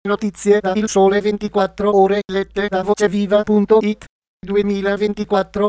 Notizie da Il Sole 24 Ore lette da voceviva.it 2024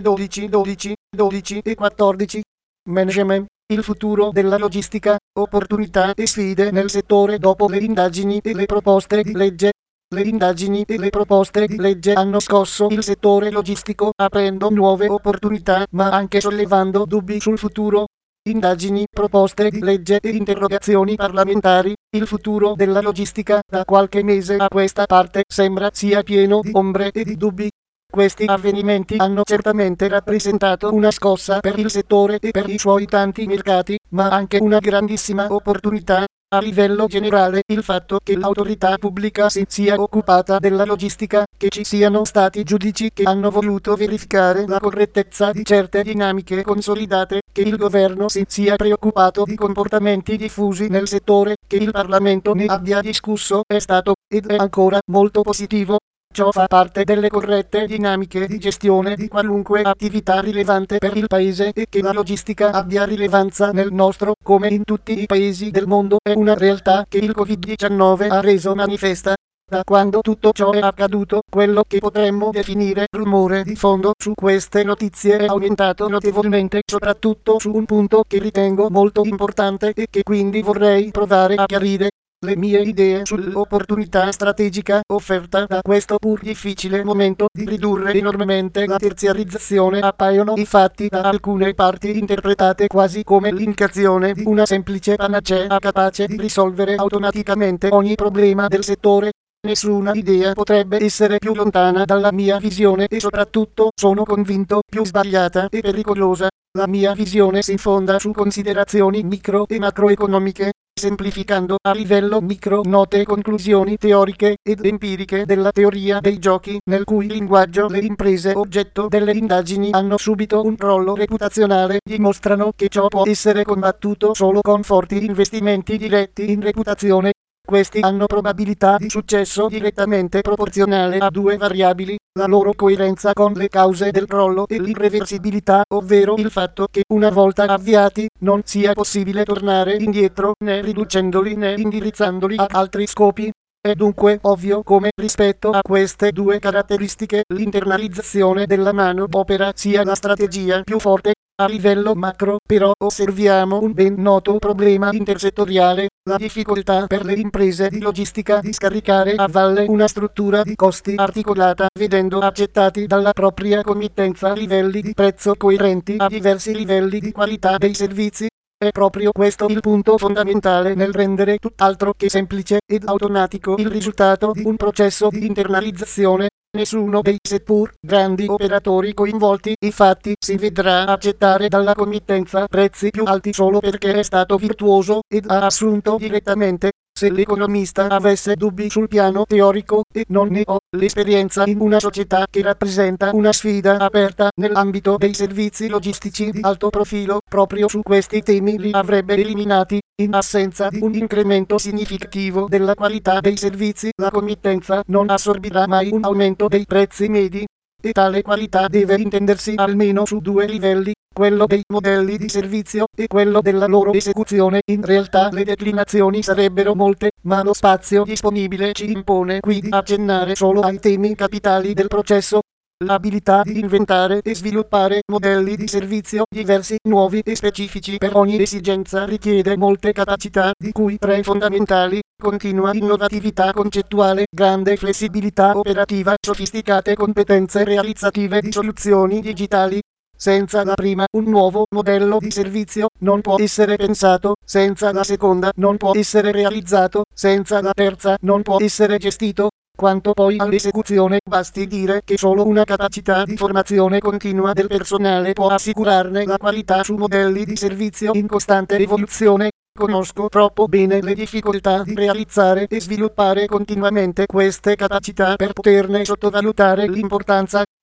12 e 14. Management, il futuro della logistica, opportunità e sfide nel settore dopo le indagini e le proposte di legge. Le indagini e le proposte di legge hanno scosso il settore logistico aprendo nuove opportunità ma anche sollevando dubbi sul futuro. Indagini, proposte di legge e interrogazioni parlamentari. Il futuro della logistica da qualche mese a questa parte sembra sia pieno di ombre e di dubbi. Questi avvenimenti hanno certamente rappresentato una scossa per il settore e per i suoi tanti mercati, ma anche una grandissima opportunità. A livello generale, il fatto che l'autorità pubblica si sia occupata della logistica, che ci siano stati giudici che hanno voluto verificare la correttezza di certe dinamiche consolidate, che il governo si sia preoccupato di comportamenti diffusi nel settore, che il Parlamento ne abbia discusso, è stato, ed è ancora, molto positivo. Ciò fa parte delle corrette dinamiche di gestione di qualunque attività rilevante per il paese e che la logistica abbia rilevanza nel nostro, come in tutti i paesi del mondo, è una realtà che il Covid-19 ha reso manifesta. Da quando tutto ciò è accaduto, quello che potremmo definire rumore di fondo su queste notizie è aumentato notevolmente, soprattutto su un punto che ritengo molto importante e che quindi vorrei provare a chiarire. Le mie idee sull'opportunità strategica offerta da questo pur difficile momento di ridurre enormemente la terziarizzazione appaiono infatti da alcune parti interpretate quasi come l'indicazione di una semplice panacea capace di risolvere automaticamente ogni problema del settore. Nessuna idea potrebbe essere più lontana dalla mia visione e soprattutto sono convinto più sbagliata e pericolosa. La mia visione si fonda su considerazioni micro e macroeconomiche, semplificando a livello micro note conclusioni teoriche ed empiriche della teoria dei giochi, nel cui linguaggio le imprese oggetto delle indagini hanno subito un crollo reputazionale, dimostrano che ciò può essere combattuto solo con forti investimenti diretti in reputazione. Questi hanno probabilità di successo direttamente proporzionale a due variabili, la loro coerenza con le cause del crollo e l'irreversibilità, ovvero il fatto che una volta avviati non sia possibile tornare indietro né riducendoli né indirizzandoli a altri scopi. È dunque ovvio come rispetto a queste due caratteristiche l'internalizzazione della manodopera sia la strategia più forte. A livello macro, però, osserviamo un ben noto problema intersettoriale, la difficoltà per le imprese di logistica di scaricare a valle una struttura di costi articolata, vedendo accettati dalla propria committenza livelli di prezzo coerenti a diversi livelli di qualità dei servizi. È proprio questo il punto fondamentale nel rendere tutt'altro che semplice ed automatico il risultato di un processo di internalizzazione. Nessuno dei seppur grandi operatori coinvolti infatti si vedrà accettare dalla committenza prezzi più alti solo perché è stato virtuoso ed ha assunto direttamente. Se l'economista avesse dubbi sul piano teorico, e non ne ho, l'esperienza in una società che rappresenta una sfida aperta nell'ambito dei servizi logistici di alto profilo, proprio su questi temi li avrebbe eliminati. In assenza di un incremento significativo della qualità dei servizi, la committenza non assorbirà mai un aumento dei prezzi medi. E tale qualità deve intendersi almeno su due livelli, quello dei modelli di servizio e quello della loro esecuzione. In realtà le declinazioni sarebbero molte, ma lo spazio disponibile ci impone qui di accennare solo ai temi capitali del processo. L'abilità di inventare e sviluppare modelli di servizio diversi, nuovi e specifici per ogni esigenza richiede molte capacità, di cui tre fondamentali: continua innovatività concettuale, grande flessibilità operativa, sofisticate competenze realizzative di soluzioni digitali. Senza la prima, un nuovo modello di servizio non può essere pensato, senza la seconda non può essere realizzato, senza la terza non può essere gestito. Quanto poi all'esecuzione, basti dire che solo una capacità di formazione continua del personale può assicurarne la qualità su modelli di servizio in costante evoluzione. Conosco troppo bene le difficoltà di realizzare e sviluppare continuamente queste capacità per poterne sottovalutare l'importanza.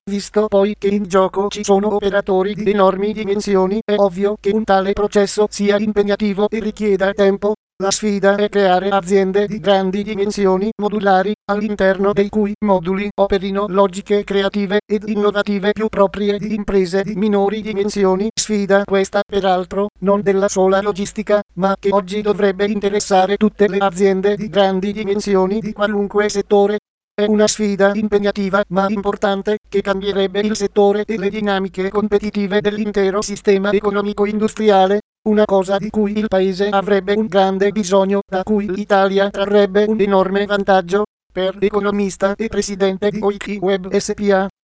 Visto poi che in gioco ci sono operatori di enormi dimensioni, è ovvio che un tale processo sia impegnativo e richieda tempo. La sfida è creare aziende di grandi dimensioni modulari, all'interno dei cui moduli operino logiche creative ed innovative più proprie di imprese di minori dimensioni. Sfida questa, peraltro, non della sola logistica, ma che oggi dovrebbe interessare tutte le aziende di grandi dimensioni di qualunque settore. È una sfida impegnativa ma importante che cambierebbe il settore e le dinamiche competitive dell'intero sistema economico-industriale, una cosa di cui il Paese avrebbe un grande bisogno, da cui l'Italia trarrebbe un enorme vantaggio. Per economista e presidente di OIC Web SPA.